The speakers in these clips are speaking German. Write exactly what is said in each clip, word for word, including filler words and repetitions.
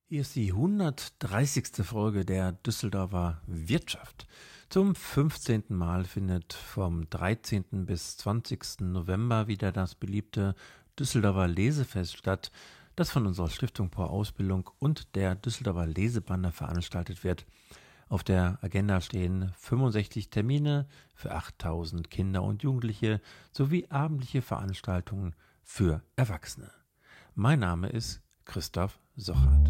Hier ist die hundertdreißigste Folge der Düsseldorfer Wirtschaft. Zum fünfzehnten Mal findet vom dreizehnten bis zwanzigsten November wieder das beliebte Düsseldorfer Lesefest statt, das von unserer Stiftung Pro Ausbildung und der Düsseldorfer Lesebande veranstaltet wird. Auf der Agenda stehen fünfundsechzig Termine für achttausend Kinder und Jugendliche sowie abendliche Veranstaltungen für Erwachsene. Mein Name ist Christoph Sochert.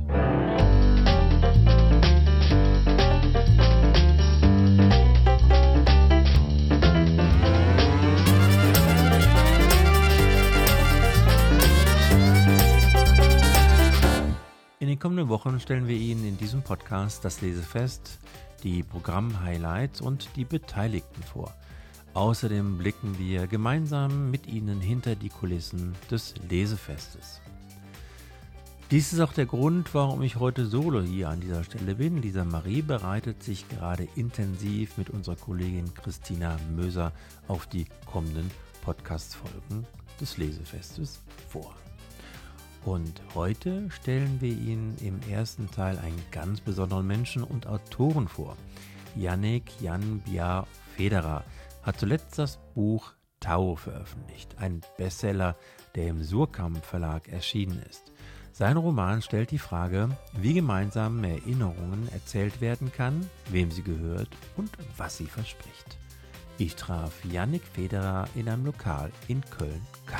In den kommenden Wochen stellen wir Ihnen in diesem Podcast das Lesefest, die Programm-Highlights und die Beteiligten vor. Außerdem blicken wir gemeinsam mit Ihnen hinter die Kulissen des Lesefestes. Dies ist auch der Grund, warum ich heute solo hier an dieser Stelle bin. Lisa Marie bereitet sich gerade intensiv mit unserer Kollegin Christina Möser auf die kommenden Podcast-Folgen des Lesefestes vor. Und heute stellen wir Ihnen im ersten Teil einen ganz besonderen Menschen und Autoren vor. Yannick Jan Bjar Federer hat zuletzt das Buch Tau veröffentlicht, ein Bestseller, der im Suhrkamp Verlag erschienen ist. Sein Roman stellt die Frage, wie gemeinsam Erinnerungen erzählt werden kann, wem sie gehört und was sie verspricht. Ich traf Yannick Federer in einem Lokal in Köln-Kalk.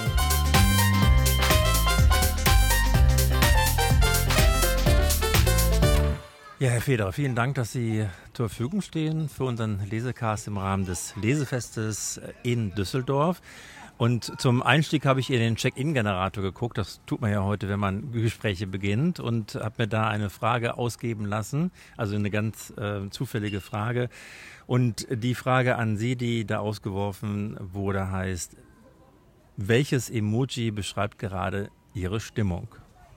Ja, Herr Federer, vielen Dank, dass Sie zur Verfügung stehen für unseren Lesecast im Rahmen des Lesefestes in Düsseldorf. Und zum Einstieg habe ich in den Check-in-Generator geguckt. Das tut man ja heute, wenn man Gespräche beginnt. Und habe mir da eine Frage ausgeben lassen, also eine ganz äh, zufällige Frage. Und die Frage an Sie, die da ausgeworfen wurde, heißt, welches Emoji beschreibt gerade Ihre Stimmung?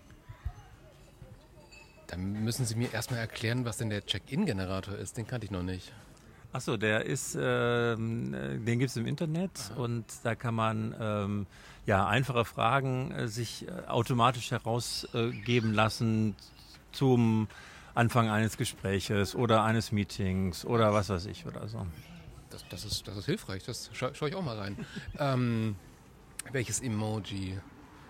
Dann müssen Sie mir erstmal erklären, was denn der Check-in-Generator ist. Den kannte ich noch nicht. Achso, der ist, ähm, den gibt es im Internet. Aha. Und da kann man ähm, ja, einfache Fragen äh, sich äh, automatisch herausgeben äh, lassen zum Anfang eines Gespräches oder eines Meetings oder was weiß ich oder so. Das, das, ist, das ist hilfreich, das scha- schaue ich auch mal rein. ähm, welches Emoji?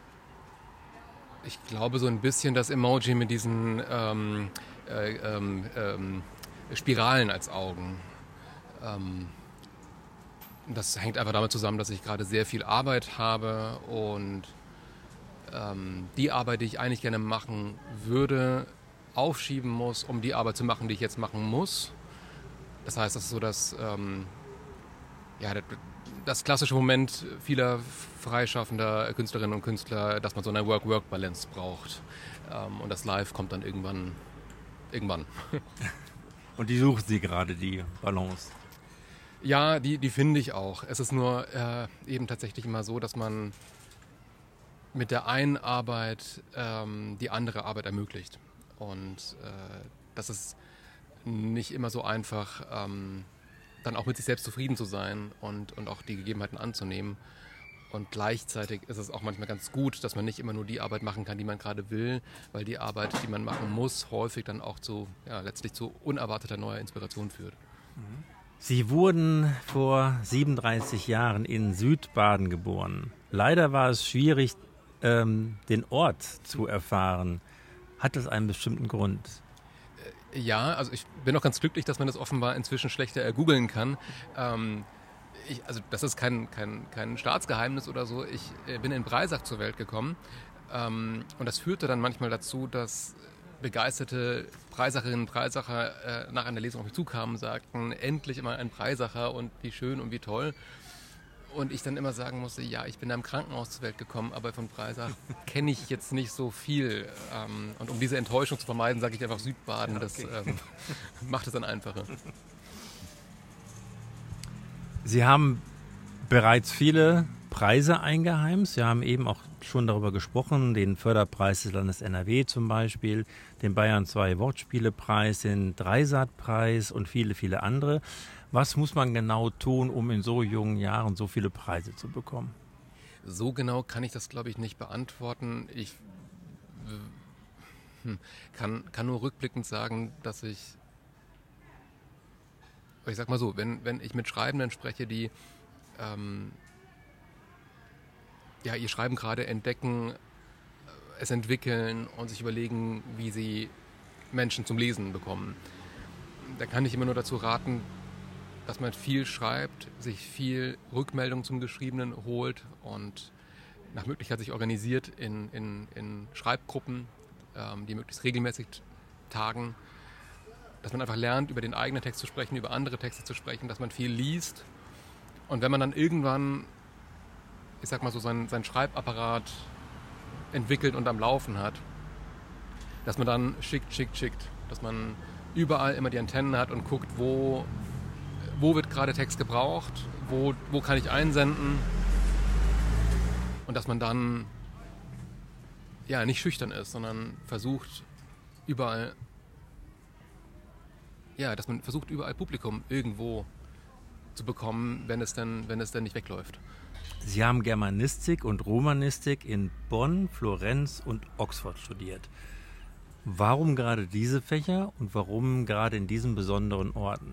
Ich glaube so ein bisschen das Emoji mit diesen ähm, äh, ähm, ähm, Spiralen als Augen. Ähm, das hängt einfach damit zusammen, dass ich gerade sehr viel Arbeit habe und ähm, die Arbeit, die ich eigentlich gerne machen würde, aufschieben muss, um die Arbeit zu machen, die ich jetzt machen muss. Das heißt, das ist so das, ähm, ja, das, das klassische Moment vieler freischaffender Künstlerinnen und Künstler, dass man so eine Work-Work-Balance braucht. Ähm, und das Live kommt dann irgendwann. irgendwann. Und die suchen Sie gerade, die Balance? Ja, die, die finde ich auch. Es ist nur äh, eben tatsächlich immer so, dass man mit der einen Arbeit ähm, die andere Arbeit ermöglicht. Und äh, das ist nicht immer so einfach, ähm, dann auch mit sich selbst zufrieden zu sein und, und auch die Gegebenheiten anzunehmen. Und gleichzeitig ist es auch manchmal ganz gut, dass man nicht immer nur die Arbeit machen kann, die man gerade will, weil die Arbeit, die man machen muss, häufig dann auch zu, ja, letztlich zu unerwarteter neuer Inspiration führt. Sie wurden vor siebenunddreißig Jahren in Südbaden geboren. Leider war es schwierig, ähm, den Ort zu erfahren. Hat das einen bestimmten Grund? Ja, also ich bin auch ganz glücklich, dass man das offenbar inzwischen schlechter ergoogeln kann. Ähm, ich, also das ist kein, kein, kein Staatsgeheimnis oder so. Ich äh, bin in Breisach zur Welt gekommen ähm, und das führte dann manchmal dazu, dass begeisterte Breisacherinnen und Breisacher äh, nach einer Lesung auf mich zukamen und sagten, endlich immer ein Breisacher und wie schön und wie toll. Und ich dann immer sagen musste, ja, ich bin da im Krankenhaus zur Welt gekommen, aber von Breisach kenne ich jetzt nicht so viel. Ähm, und um diese Enttäuschung zu vermeiden, sage ich einfach Südbaden. Ja, okay. Das ähm, macht es dann einfacher. Sie haben bereits viele Preise eingeheimst. Sie haben eben auch schon darüber gesprochen, den Förderpreis des Landes N R W zum Beispiel, den Bayern zwei Wortspielepreis, den Dreisat-Preis und viele, viele andere. Was muss man genau tun, um in so jungen Jahren so viele Preise zu bekommen? So genau kann ich das, glaube ich, nicht beantworten. Ich hm, kann, kann nur rückblickend sagen, dass ich, ich sag mal so, wenn, wenn ich mit Schreibenden spreche, die ähm, ja, ihr Schreiben gerade entdecken, es entwickeln und sich überlegen, wie sie Menschen zum Lesen bekommen, da kann ich immer nur dazu raten, dass man viel schreibt, sich viel Rückmeldung zum Geschriebenen holt und nach Möglichkeit sich organisiert in, in, in Schreibgruppen, ähm, die möglichst regelmäßig tagen, dass man einfach lernt, über den eigenen Text zu sprechen, über andere Texte zu sprechen, dass man viel liest und wenn man dann irgendwann, ich sag mal so, seinen, seinen Schreibapparat entwickelt und am Laufen hat, dass man dann schickt, schickt, schickt, dass man überall immer die Antennen hat und guckt, wo, wo wird gerade Text gebraucht, wo, wo kann ich einsenden und dass man dann ja nicht schüchtern ist, sondern versucht überall ja, dass man versucht überall Publikum irgendwo zu bekommen, wenn es denn, wenn es denn nicht wegläuft. Sie haben Germanistik und Romanistik in Bonn, Florenz und Oxford studiert. Warum gerade diese Fächer und warum gerade in diesen besonderen Orten?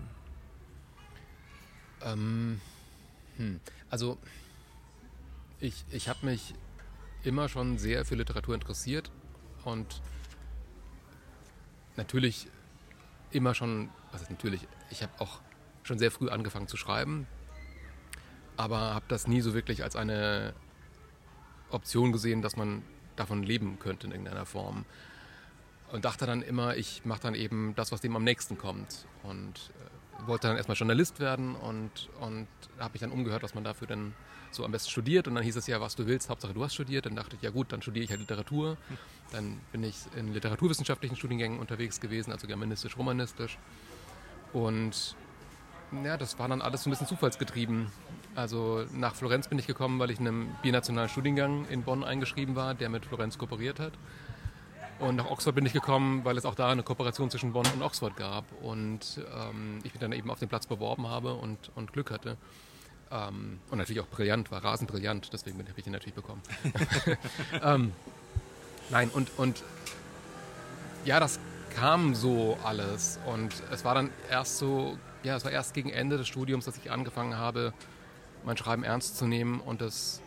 Ähm, hm. Also ich, ich habe mich immer schon sehr für Literatur interessiert und natürlich immer schon, was ist natürlich, ich habe auch schon sehr früh angefangen zu schreiben, aber habe das nie so wirklich als eine Option gesehen, dass man davon leben könnte in irgendeiner Form. Und dachte dann immer, ich mache dann eben das, was dem am nächsten kommt. Und äh, wollte dann erstmal Journalist werden und, und habe mich dann umgehört, was man dafür denn so am besten studiert. Und dann hieß es ja, was du willst, Hauptsache du hast studiert. Dann dachte ich, ja gut, dann studiere ich halt Literatur. Dann bin ich in literaturwissenschaftlichen Studiengängen unterwegs gewesen, also germanistisch, romanistisch. Und ja, das war dann alles so ein bisschen zufallsgetrieben. Also nach Florenz bin ich gekommen, weil ich in einem binationalen Studiengang in Bonn eingeschrieben war, der mit Florenz kooperiert hat. Und nach Oxford bin ich gekommen, weil es auch da eine Kooperation zwischen Bonn und Oxford gab. Und ähm, ich mich dann eben auf den Platz beworben habe und, und Glück hatte. Ähm, und natürlich auch brillant war, rasend brillant, deswegen habe ich ihn natürlich bekommen. ähm, nein, und, und ja, das kam so alles. Und es war dann erst so, ja, es war erst gegen Ende des Studiums, dass ich angefangen habe, mein Schreiben ernst zu nehmen und das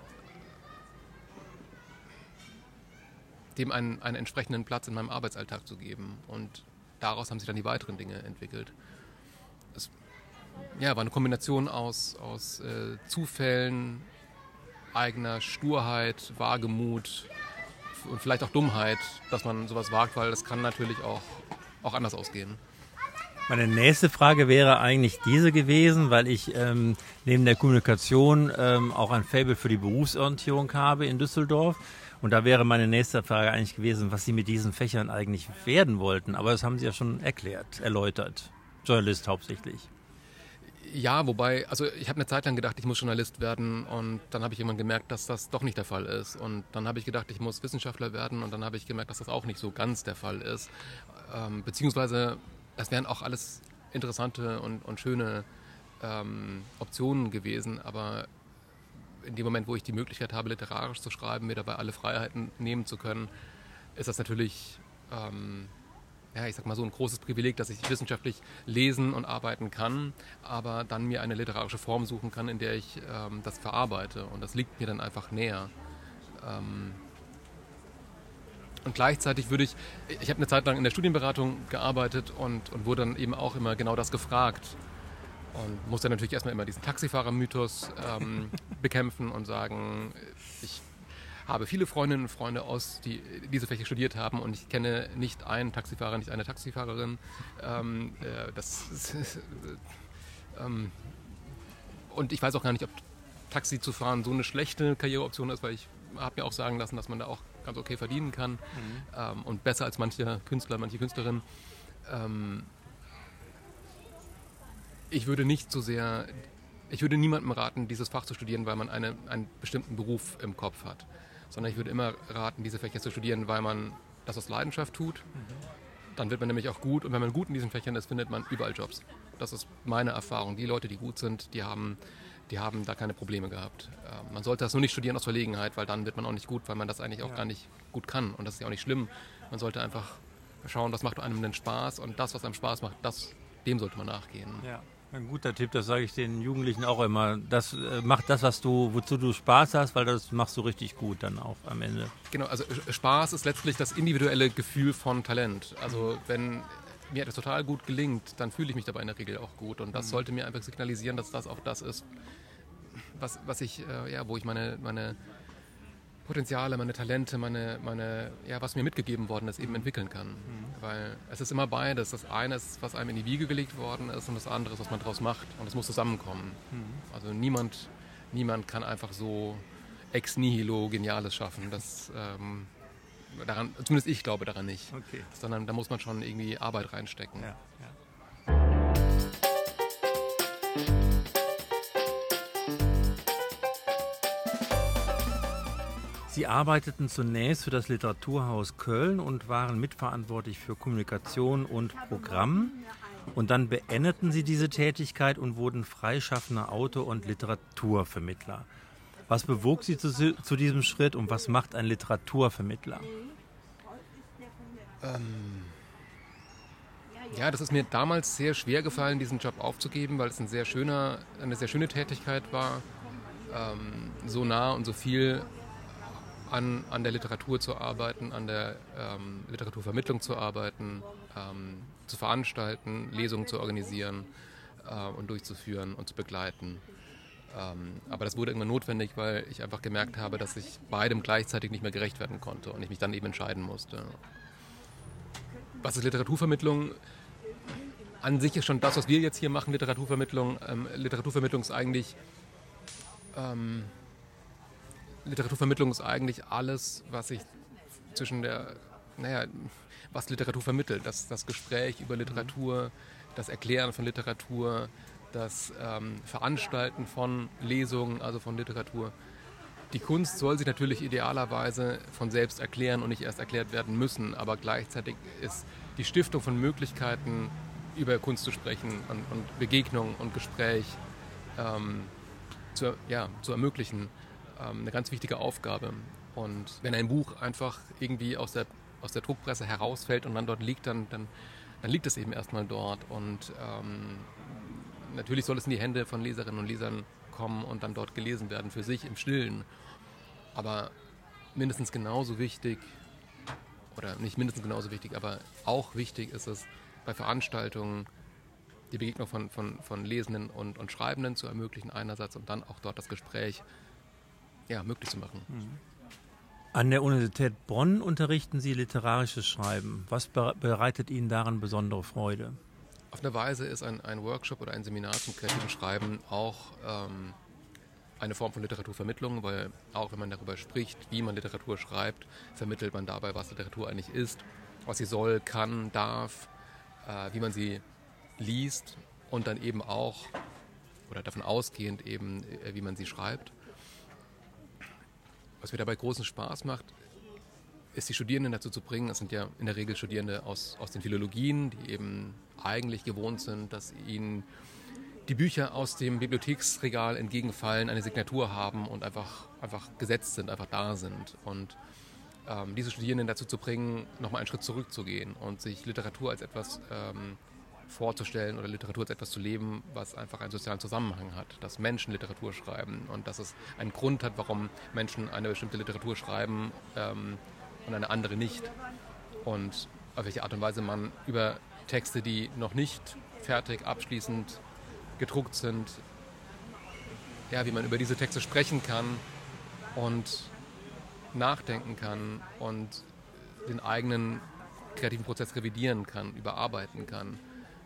dem einen, einen entsprechenden Platz in meinem Arbeitsalltag zu geben. Und daraus haben sich dann die weiteren Dinge entwickelt. Es ja, war eine Kombination aus, aus äh, Zufällen, eigener Sturheit, Wagemut und vielleicht auch Dummheit, dass man sowas wagt, weil das kann natürlich auch, auch anders ausgehen. Meine nächste Frage wäre eigentlich diese gewesen, weil ich ähm, neben der Kommunikation ähm, auch ein Faible für die Berufsorientierung habe in Düsseldorf. Und da wäre meine nächste Frage eigentlich gewesen, was Sie mit diesen Fächern eigentlich werden wollten. Aber das haben Sie ja schon erklärt, erläutert. Journalist hauptsächlich. Ja, wobei, also ich habe eine Zeit lang gedacht, ich muss Journalist werden und dann habe ich irgendwann gemerkt, dass das doch nicht der Fall ist. Und dann habe ich gedacht, ich muss Wissenschaftler werden und dann habe ich gemerkt, dass das auch nicht so ganz der Fall ist. Ähm, beziehungsweise, das wären auch alles interessante und, und schöne ähm, Optionen gewesen, aber in dem Moment, wo ich die Möglichkeit habe, literarisch zu schreiben, mir dabei alle Freiheiten nehmen zu können, ist das natürlich, ähm, ja, ich sag mal so ein großes Privileg, dass ich wissenschaftlich lesen und arbeiten kann, aber dann mir eine literarische Form suchen kann, in der ich ähm, das verarbeite. Und das liegt mir dann einfach näher. Ähm, und gleichzeitig würde ich, ich habe eine Zeit lang in der Studienberatung gearbeitet und, und wurde dann eben auch immer genau das gefragt. Und musste natürlich erstmal immer diesen Taxifahrer-Mythos ähm, bekämpfen und sagen, ich habe viele Freundinnen und Freunde aus, die diese Fächer studiert haben und ich kenne nicht einen Taxifahrer, nicht eine Taxifahrerin. Ähm, äh, das ist, äh, ähm, und ich weiß auch gar nicht, ob Taxi zu fahren so eine schlechte Karriereoption ist, weil ich habe mir auch sagen lassen, dass man da auch ganz okay verdienen kann mhm. ähm, und besser als manche Künstler, manche Künstlerinnen. Ähm, Ich würde nicht so sehr, ich würde niemandem raten, dieses Fach zu studieren, weil man eine, einen bestimmten Beruf im Kopf hat. Sondern ich würde immer raten, diese Fächer zu studieren, weil man das aus Leidenschaft tut. Mhm. Dann wird man nämlich auch gut. Und wenn man gut in diesen Fächern ist, findet man überall Jobs. Das ist meine Erfahrung. Die Leute, die gut sind, die haben, die haben da keine Probleme gehabt. Man sollte das nur nicht studieren aus Verlegenheit, weil dann wird man auch nicht gut, weil man das eigentlich auch ja. gar nicht gut kann. Und das ist ja auch nicht schlimm, Man sollte einfach schauen, was macht einem denn Spaß und das, was einem Spaß macht, das, dem sollte man nachgehen. Ja, ein guter Tipp, das sage ich den Jugendlichen auch immer. Das, äh, mach das, was du, wozu du Spaß hast, weil das machst du richtig gut dann auch am Ende. Genau, also Spaß ist letztlich das individuelle Gefühl von Talent. Also wenn mir etwas total gut gelingt, dann fühle ich mich dabei in der Regel auch gut und das mhm. sollte mir einfach signalisieren, dass das auch das ist, was, was ich, äh, ja, wo ich meine, meine Potenziale, meine Talente, meine, meine, ja, was mir mitgegeben worden ist, eben mhm. entwickeln kann. Mhm. Weil es ist immer beides. Das eine ist, was einem in die Wiege gelegt worden ist und das andere ist, was man daraus macht. Und es muss zusammenkommen. Mhm. Also niemand, niemand kann einfach so ex nihilo Geniales schaffen. Das, ähm, daran, zumindest ich glaube daran nicht. Okay. Sondern da muss man schon irgendwie Arbeit reinstecken. Ja, ja. Sie arbeiteten zunächst für das Literaturhaus Köln und waren mitverantwortlich für Kommunikation und Programm. Und dann beendeten Sie diese Tätigkeit und wurden freischaffender Autor und Literaturvermittler. Was bewog Sie zu, zu diesem Schritt und was macht ein Literaturvermittler? Ähm ja, das ist mir damals sehr schwer gefallen, diesen Job aufzugeben, weil es ein sehr schöner, eine sehr schöne Tätigkeit war, ähm, so nah und so viel An, an der Literatur zu arbeiten, an der ähm, Literaturvermittlung zu arbeiten, ähm, zu veranstalten, Lesungen zu organisieren äh, und durchzuführen und zu begleiten. Ähm, aber das wurde irgendwann notwendig, weil ich einfach gemerkt habe, dass ich beidem gleichzeitig nicht mehr gerecht werden konnte und ich mich dann eben entscheiden musste. Was ist Literaturvermittlung? An sich ist schon das, was wir jetzt hier machen, Literaturvermittlung. Ähm, Literaturvermittlung ist eigentlich... Ähm, Literaturvermittlung ist eigentlich alles, was ich zwischen der, naja, was Literatur vermittelt. Das, das Gespräch über Literatur, das Erklären von Literatur, das ähm, Veranstalten von Lesungen, also von Literatur. Die Kunst soll sich natürlich idealerweise von selbst erklären und nicht erst erklärt werden müssen, aber gleichzeitig ist die Stiftung von Möglichkeiten, über Kunst zu sprechen und, und Begegnung und Gespräch ähm, zu, ja, zu ermöglichen, eine ganz wichtige Aufgabe. Und wenn ein Buch einfach irgendwie aus der, aus der Druckpresse herausfällt und dann dort liegt, dann, dann, dann liegt es eben erstmal dort. Und ähm, natürlich soll es in die Hände von Leserinnen und Lesern kommen und dann dort gelesen werden, für sich im Stillen. Aber mindestens genauso wichtig, oder nicht mindestens genauso wichtig, aber auch wichtig ist es, bei Veranstaltungen die Begegnung von, von, von Lesenden und, und Schreibenden zu ermöglichen einerseits und dann auch dort das Gespräch ja, möglich zu machen. An der Universität Bonn unterrichten Sie literarisches Schreiben. Was bereitet Ihnen daran besondere Freude? Auf eine Weise ist ein, ein Workshop oder ein Seminar zum kreativen Schreiben auch ähm, eine Form von Literaturvermittlung, weil auch wenn man darüber spricht, wie man Literatur schreibt, vermittelt man dabei, was Literatur eigentlich ist, was sie soll, kann, darf, äh, wie man sie liest und dann eben auch, oder davon ausgehend eben, äh, wie man sie schreibt. Was mir dabei großen Spaß macht, ist die Studierenden dazu zu bringen, es sind ja in der Regel Studierende aus, aus den Philologien, die eben eigentlich gewohnt sind, dass ihnen die Bücher aus dem Bibliotheksregal entgegenfallen, eine Signatur haben und einfach, einfach gesetzt sind, einfach da sind. Und ähm, diese Studierenden dazu zu bringen, nochmal einen Schritt zurückzugehen und sich Literatur als etwas ähm, vorzustellen oder Literatur als etwas zu leben, was einfach einen sozialen Zusammenhang hat, dass Menschen Literatur schreiben und dass es einen Grund hat, warum Menschen eine bestimmte Literatur schreiben ähm, und eine andere nicht. Und auf welche Art und Weise man über Texte, die noch nicht fertig, abschließend gedruckt sind, ja, wie man über diese Texte sprechen kann und nachdenken kann und den eigenen kreativen Prozess revidieren kann, überarbeiten kann.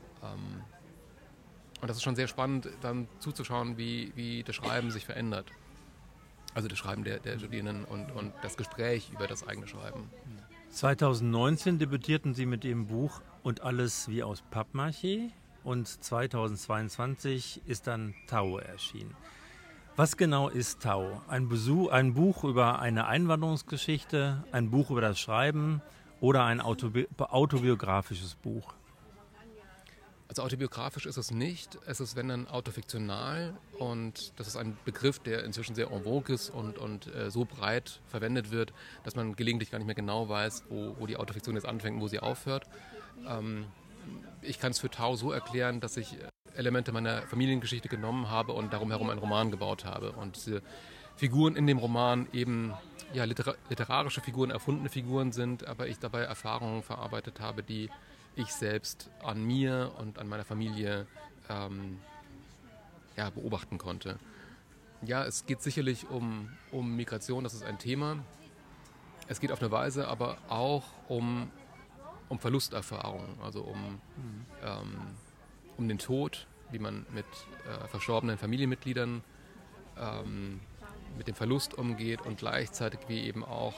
Und das ist schon sehr spannend, dann zuzuschauen, wie, wie das Schreiben sich verändert. Also das Schreiben der, der Studierenden und, und das Gespräch über das eigene Schreiben. zwanzig neunzehn debütierten Sie mit dem Buch Und alles wie aus Pappmaché und zweitausendzweiundzwanzig ist dann Tau erschienen. Was genau ist Tau? Ein, Besuch, ein Buch über eine Einwanderungsgeschichte, ein Buch über das Schreiben oder ein autobi- autobiografisches Buch? Also autobiografisch ist es nicht, es ist wenn dann autofiktional und das ist ein Begriff, der inzwischen sehr en vogue ist und, und äh, so breit verwendet wird, dass man gelegentlich gar nicht mehr genau weiß, wo, wo die Autofiktion jetzt anfängt und wo sie aufhört. Ähm, ich kann es für Tau so erklären, dass ich Elemente meiner Familiengeschichte genommen habe und darum herum einen Roman gebaut habe und diese Figuren in dem Roman eben ja, litera- literarische Figuren, erfundene Figuren sind, aber ich dabei Erfahrungen verarbeitet habe, die ich selbst an mir und an meiner Familie ähm, ja, beobachten konnte. Ja, es geht sicherlich um, um Migration, das ist ein Thema. Es geht auf eine Weise aber auch um, um Verlusterfahrungen, also um, mhm. ähm, um den Tod, wie man mit äh, verstorbenen Familienmitgliedern ähm, mit dem Verlust umgeht und gleichzeitig wie eben auch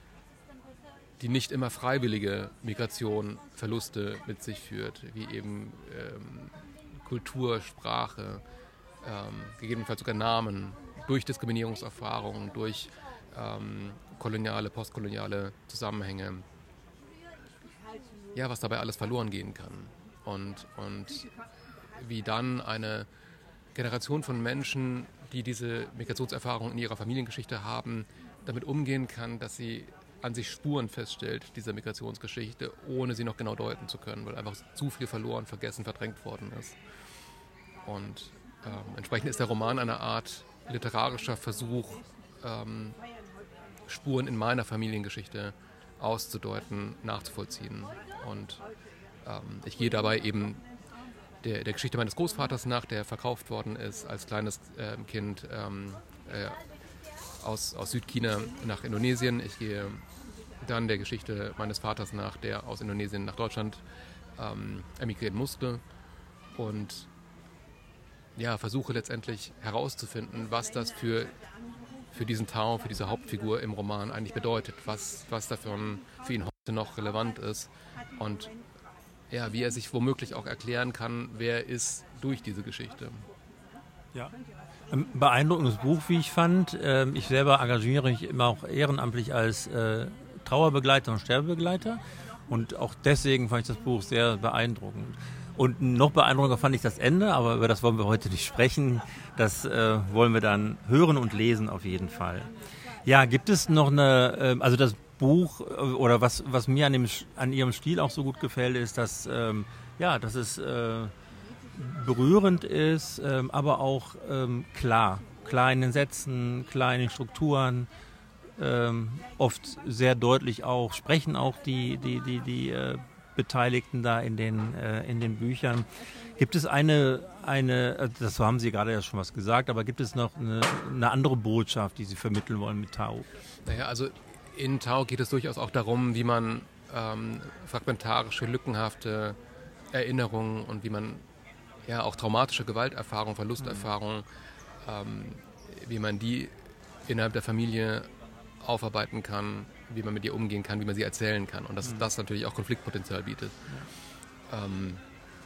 die nicht immer freiwillige Migration Verluste mit sich führt, wie eben ähm, Kultur, Sprache, ähm, gegebenenfalls sogar Namen, durch Diskriminierungserfahrungen, durch ähm, koloniale, postkoloniale Zusammenhänge, ja, was dabei alles verloren gehen kann. Und, und wie dann eine Generation von Menschen, die diese Migrationserfahrung in ihrer Familiengeschichte haben, damit umgehen kann, dass sie an sich Spuren feststellt dieser Migrationsgeschichte, ohne sie noch genau deuten zu können, weil einfach zu viel verloren, vergessen, verdrängt worden ist. Und ähm, entsprechend ist der Roman eine Art literarischer Versuch, ähm, Spuren in meiner Familiengeschichte auszudeuten, nachzuvollziehen. Und ähm, ich gehe dabei eben der, der Geschichte meines Großvaters nach, der verkauft worden ist als kleines äh, Kind ähm, äh, aus, aus Südchina nach Indonesien. Ich gehe dann der Geschichte meines Vaters nach, der aus Indonesien nach Deutschland ähm, emigrieren musste und ja, versuche letztendlich herauszufinden, was das für, für diesen Tau, für diese Hauptfigur im Roman eigentlich bedeutet, was, was davon für ihn heute noch relevant ist und ja, wie er sich womöglich auch erklären kann, wer er ist durch diese Geschichte. Ja. Ein beeindruckendes Buch, wie ich fand. Ich selber engagiere mich immer auch ehrenamtlich als Trauerbegleiter und Sterbebegleiter und auch deswegen fand ich das Buch sehr beeindruckend. Und noch beeindruckender fand ich das Ende, aber über das wollen wir heute nicht sprechen. Das äh, wollen wir dann hören und lesen auf jeden Fall. Ja, gibt es noch eine, äh, also das Buch oder was, was mir an, dem, an Ihrem Stil auch so gut gefällt, ist, dass, ähm, ja, dass es äh, berührend ist, ähm, aber auch ähm, klar. Klar in den Sätzen, klar in den Strukturen, ähm, oft sehr deutlich auch, sprechen auch die, die, die, die äh, Beteiligten da in den, äh, in den Büchern. Gibt es eine, eine, das haben Sie gerade ja schon was gesagt, aber gibt es noch eine, eine andere Botschaft, die Sie vermitteln wollen mit Tau? Naja, also in Tau geht es durchaus auch darum, wie man ähm, fragmentarische, lückenhafte Erinnerungen und wie man ja auch traumatische Gewalterfahrungen, Verlusterfahrungen, mhm. ähm, wie man die innerhalb der Familie aufarbeiten kann, wie man mit ihr umgehen kann, wie man sie erzählen kann und dass mhm. das natürlich auch Konfliktpotenzial bietet. Ja. Ähm,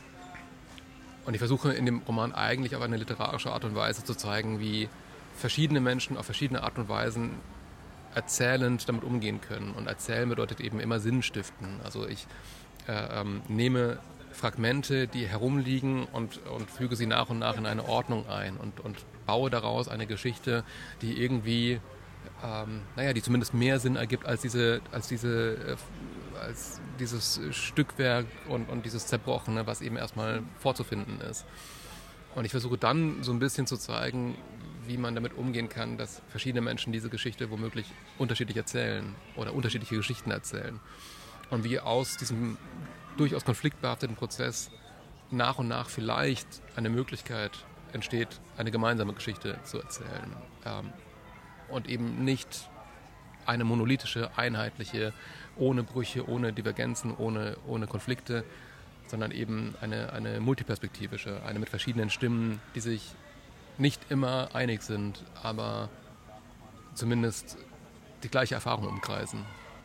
und ich versuche in dem Roman eigentlich auf eine literarische Art und Weise zu zeigen, wie verschiedene Menschen auf verschiedene Art und Weisen erzählend damit umgehen können. Und erzählen bedeutet eben immer Sinn stiften. Also ich äh, ähm, nehme Fragmente, die herumliegen und, und füge sie nach und nach in eine Ordnung ein und, und baue daraus eine Geschichte, die irgendwie, ähm, naja, die zumindest mehr Sinn ergibt als diese, als diese, äh, als dieses Stückwerk und, und dieses Zerbrochene, was eben erstmal vorzufinden ist. Und ich versuche dann so ein bisschen zu zeigen, wie man damit umgehen kann, dass verschiedene Menschen diese Geschichte womöglich unterschiedlich erzählen oder unterschiedliche Geschichten erzählen. Und wie aus diesem durchaus konfliktbehafteten Prozess nach und nach vielleicht eine Möglichkeit entsteht, eine gemeinsame Geschichte zu erzählen. Ähm, und eben nicht eine monolithische, einheitliche, ohne Brüche, ohne Divergenzen, ohne, ohne Konflikte, sondern eben eine, eine multiperspektivische, eine mit verschiedenen Stimmen, die sich nicht immer einig sind, aber zumindest die gleiche Erfahrung umkreisen.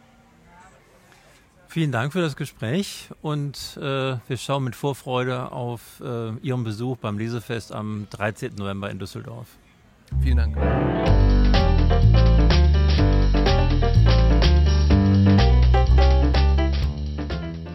Vielen Dank für das Gespräch und äh, wir schauen mit Vorfreude auf äh, Ihren Besuch beim Lesefest am dreizehnten November in Düsseldorf. Vielen Dank.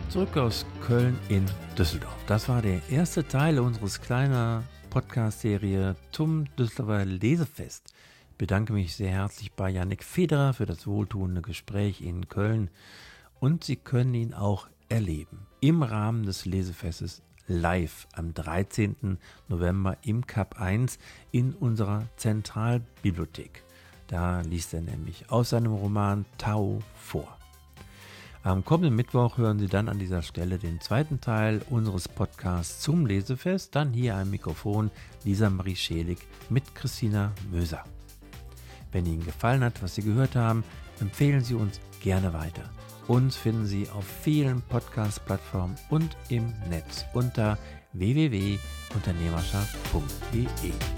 Zurück aus Köln in Düsseldorf. Das war der erste Teil unseres kleinen Podcast-Serie zum Düsseldorfer Lesefest. Ich bedanke mich sehr herzlich bei Jannik Federer für das wohltuende Gespräch in Köln. Und Sie können ihn auch erleben im Rahmen des Lesefestes live am dreizehnten November im Kap eins in unserer Zentralbibliothek. Da liest er nämlich aus seinem Roman Tau vor. Am kommenden Mittwoch hören Sie dann an dieser Stelle den zweiten Teil unseres Podcasts zum Lesefest. Dann hier am Mikrofon Lisa Marie Schelig mit Christina Möser. Wenn Ihnen gefallen hat, was Sie gehört haben, empfehlen Sie uns gerne weiter. Uns finden Sie auf vielen Podcast-Plattformen und im Netz unter w w w punkt unternehmerschaft punkt d e.